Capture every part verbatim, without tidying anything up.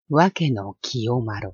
わけの清丸。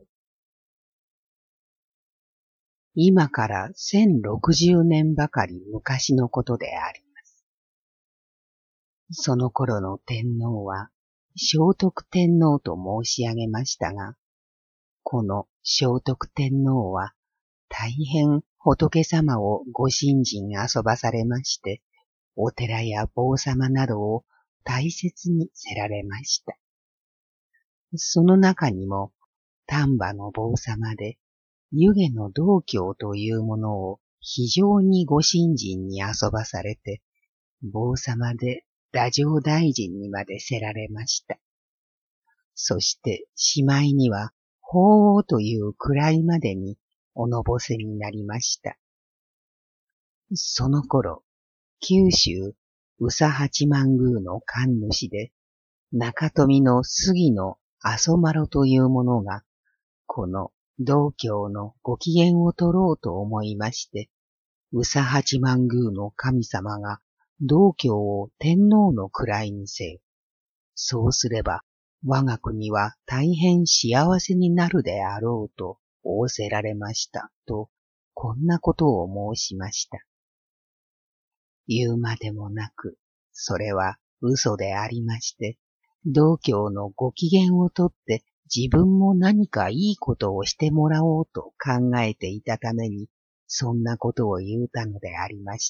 今から千六十年ばかり昔のことであります。その頃の天皇は聖徳天皇と申し上げましたが、この聖徳天皇は大変仏様をご信心遊ばされまして、お寺や坊様などを大切にせられました。その中にも丹波の坊様で湯気の道教というものを非常にご信心に遊ばされて、坊様で太政大臣にまでせられました。そしてしまいには法皇という位までにおのぼせになりました。その頃、九州宇佐八幡宮の神主で、中富の杉の阿蘇丸というものが、この道教のご機嫌を取ろうと思いまして、宇佐八幡宮の神様が道教を天皇の位にせよ。そうすれば我が国は大変幸せになるであろうと仰せられましたと、こんなことを申しました。言うまでもなく、それは嘘でありまして、道教のご機嫌をとって自分も何かいいことをしてもらおうと考えていたために、そんなことを言うたのでありました。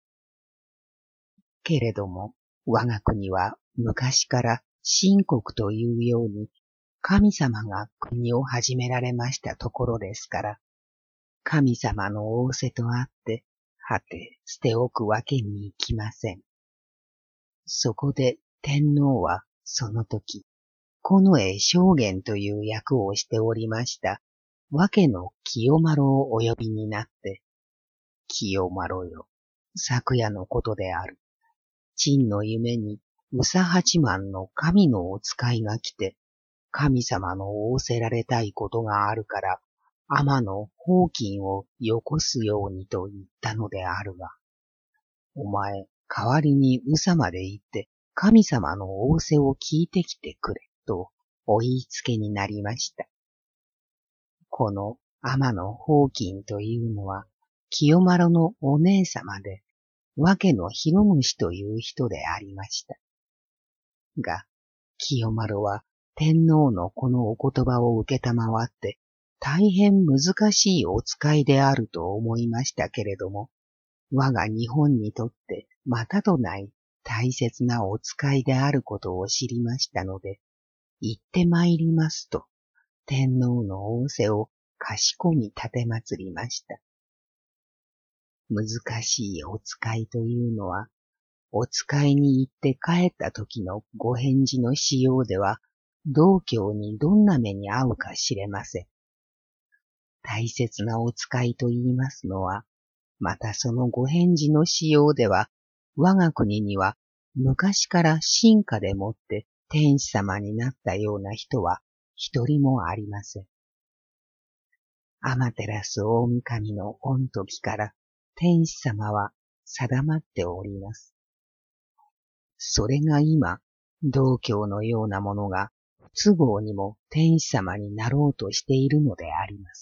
けれども、我が国は昔から神国というように、神様が国を始められましたところですから、神様の仰せとあって、はて捨ておくわけにいきません。そこで天皇はその時、近衛将監という役をしておりました、わけの清丸をお呼びになって、清丸よ、昨夜のことである。陳の夢に宇佐八幡の神のお使いが来て、神様の仰せられたいことがあるから、天の宝金をよこすようにと言ったのであるが、お前、代わりに宇佐まで行って、神様の仰せを聞いてきてくれ、とお言いつけになりました。この天の宝金というのは、清丸のお姉様で、わけの広虫という人でありました。が、清丸は天皇のこのお言葉を受けたまわって、大変難しいお使いであると思いましたけれども、我が日本にとってまたとない大切なお使いであることを知りましたので、行って参りますと、天皇の仰せをかしこみ立てまつりました。難しいお使いというのは、お使いに行って帰った時のご返事のしようでは、道教にどんな目に遭うか知れません。大切なお使いと言いますのは、またそのご返事のしようでは、我が国には昔から臣下でもって天子様になったような人は一人もありません。天照大神の御時から天子様は定まっております。それが今、道教のようなものが不都合にも天子様になろうとしているのであります。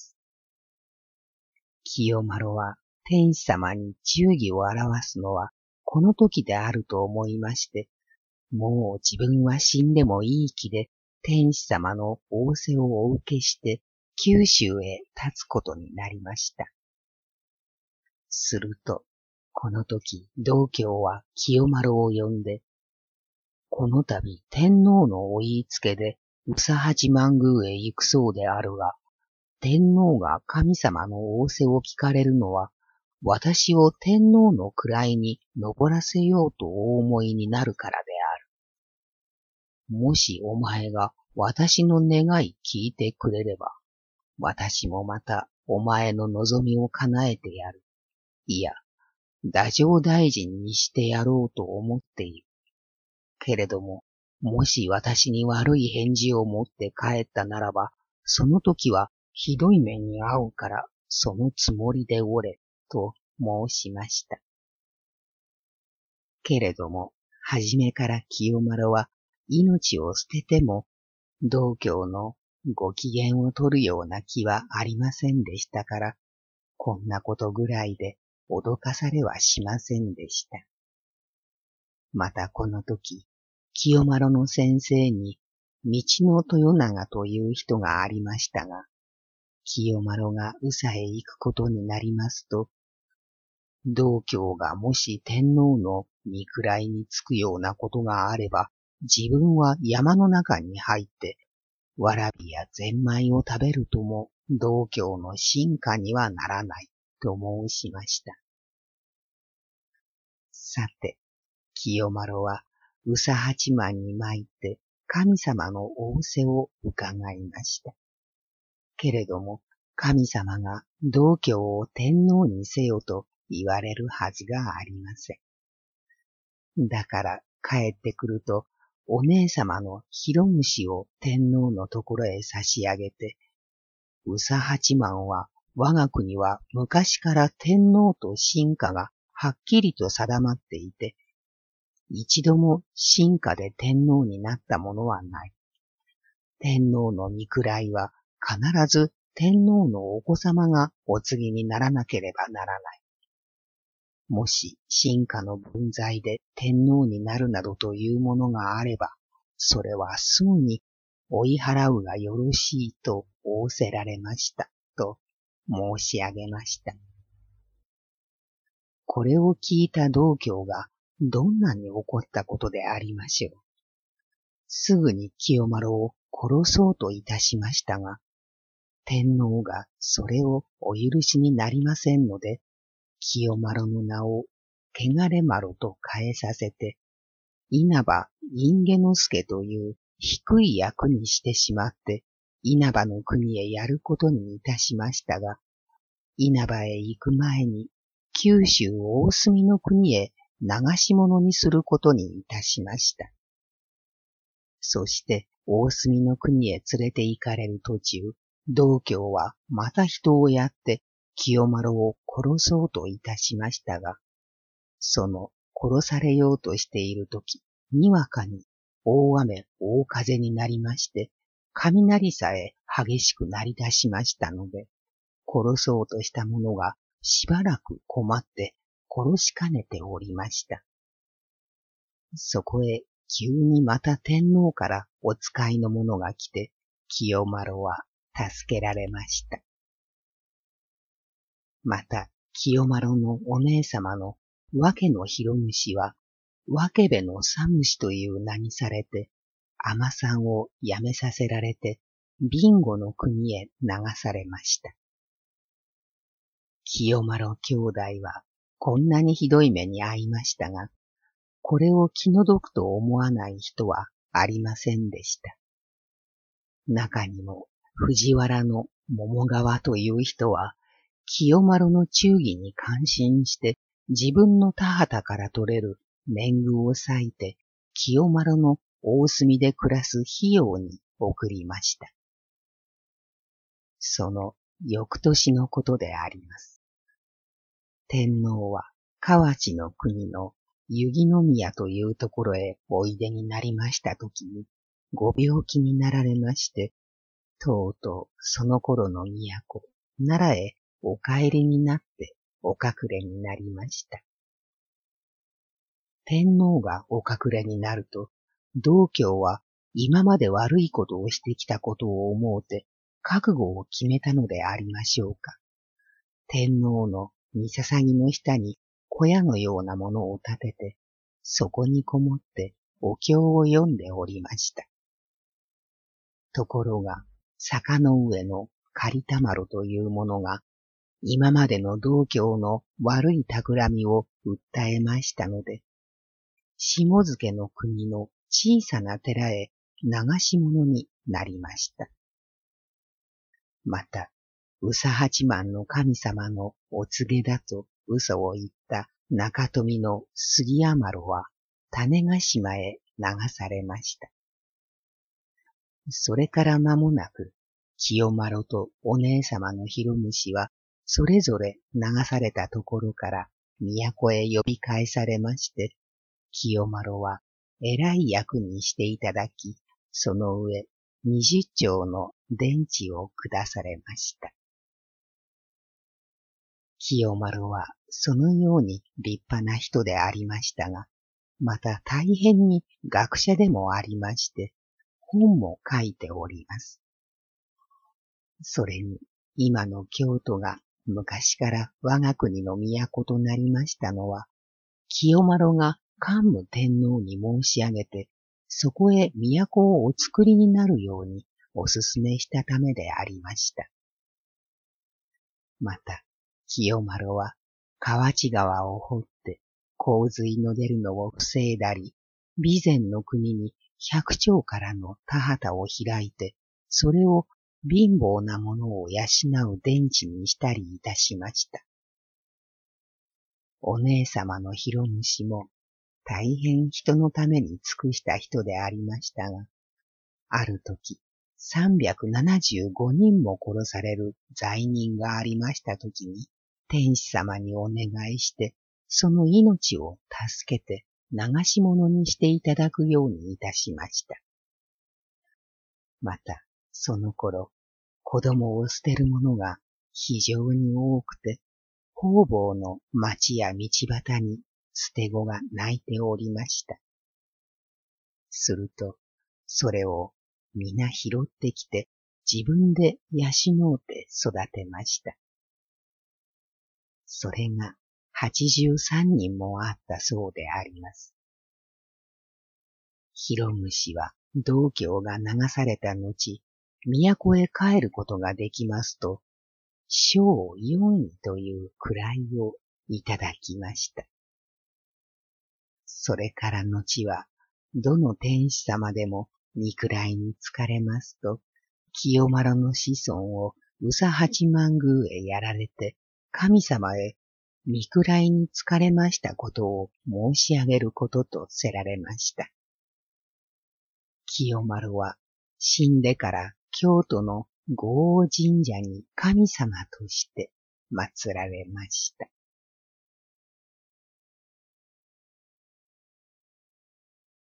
清丸は天子様に忠義を表すのはこの時であると思いまして、もう自分は死んでもいい気で天子様の仰せをお受けして九州へ立つことになりました。すると、この時道教は清丸を呼んで、この度天皇のお言いつけで宇佐八幡宮へ行くそうであるが、天皇が神様の仰せを聞かれるのは、私を天皇の位に登らせようとお思いになるからである。もしお前が私の願い聞いてくれれば、私もまたお前の望みを叶えてやる。いや、太政大臣にしてやろうと思っている。けれども、もし私に悪い返事を持って帰ったならば、その時はひどい目に遭うから、そのつもりでおれ、と申しました。けれども、はじめから清丸は命を捨てても、 道教のご機嫌を取るような気はありませんでしたから、こんなことぐらいで脅かされはしませんでした。またこの時、清丸の先生に道の豊永という人がありましたが、清丸が宇佐へ行くことになりますと、道教がもし天皇の見くらいにつくようなことがあれば、自分は山の中に入って、わらびやぜんまいを食べるとも道教の臣下にはならないと申しました。さて、清丸は宇佐八幡に参って神様の仰せを伺いました。けれども神様が道教を天皇にせよと言われるはずがありません。だから帰ってくるとお姉様の広虫を天皇のところへ差し上げて、宇佐八幡は我が国は昔から天皇と臣下がはっきりと定まっていて、一度も臣下で天皇になったものはない。天皇の見くらいは必ず天皇のお子様がお継ぎにならなければならない。もし臣下の分際で天皇になるなどというものがあれば、それはすぐに追い払うがよろしいと仰せられました、と申し上げました。これを聞いた道教がどんなに怒ったことでありましょう。すぐに清丸を殺そうといたしましたが、天皇がそれをお許しになりませんので、清丸の名を汚れ丸と変えさせて、稲葉因下之助という低い役にしてしまって、稲葉の国へやることにいたしましたが、稲葉へ行く前に、九州大隅の国へ流し物にすることにいたしました。そして大隅の国へ連れて行かれる途中、道教はまた人をやって清丸を殺そうといたしましたが、その殺されようとしているとき、にわかに大雨大風になりまして、雷さえ激しくなり出しましたので、殺そうとした者がしばらく困って殺しかねておりました。そこへ急にまた天皇からお使いの者が来て、清丸は助けられました。また、清丸のお姉様の訳の広虫は、訳部の寒虫という名にされて、尼さんを辞めさせられて、備後の国へ流されました。清丸兄弟は、こんなにひどい目に遭いましたが、これを気の毒と思わない人はありませんでした。中にも、藤原の桃川という人は、清丸の忠義に感心して、自分の田畑から取れる年貢を割いて、清丸の大隅で暮らす費用に送りました。その翌年のことであります。天皇は河内の国の湯木宮というところへおいでになりましたときに、ご病気になられまして、とうとうその頃の都、奈良へお帰りになってお隠れになりました。天皇がお隠れになると、道教は今まで悪いことをしてきたことを思うて、覚悟を決めたのでありましょうか。天皇の御捧の下に小屋のようなものを建てて、そこにこもってお経を読んでおりました。ところが、坂の上の狩田丸というものが、今までの道教の悪い企みを訴えましたので、下野の国の小さな寺へ流し物になりました。また、宇佐八幡の神様のお告げだと嘘を言った中富の杉屋丸は種子島へ流されました。それから間もなく、清丸とお姉様の広虫は、それぞれ流されたところから都へ呼び返されまして、清丸は偉い役にしていただき、その上、 二十丁の田地を下されました。清丸はそのように立派な人でありましたが、また大変に学者でもありまして、本も書いております。それに、今の京都が昔から我が国の都となりましたのは、清丸が桓武天皇に申し上げて、そこへ都をお作りになるようにお勧めしたためでありました。また、清丸は河内川を掘って洪水の出るのを防いだり、備前の国に百丁からの田畑を開いて、それを貧乏なものを養う田地にしたりいたしました。お姉様の広虫も大変人のために尽くした人でありましたが、ある時三百七十五人も殺される罪人がありました時に、天子様にお願いして、その命を助けて流し物にしていただくようにいたしました。また、その頃、子供を捨てる者が非常に多くて、方々の町や道端に捨て子が泣いておりました。すると、それを皆拾ってきて自分で養うて育てました。それが八十三人もあったそうであります。広虫は道教が流された後、都へ帰ることができますと、章四位という位をいただきました。それから後は、どの天子様でも御位につかれますと、清丸の子孫を宇佐八幡宮へやられて、神様へ御位につかれましたことを申し上げることとせられました。清丸は死んでから京都の護王神社に神様として祀られました。